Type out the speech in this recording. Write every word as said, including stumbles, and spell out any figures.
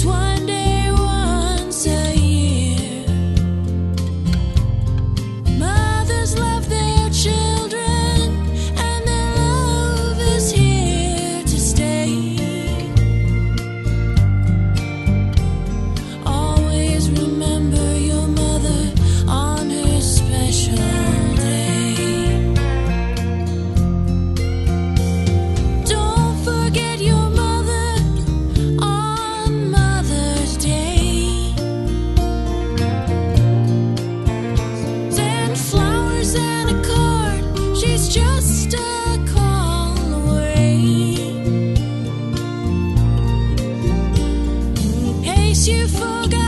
one day once a year. Mothers love their children, and their love is here to stay. Always remember your mother on her special day. Don't forget your mother on Mother's Day. Send flowers and a card, she's just a call away. In case you forgot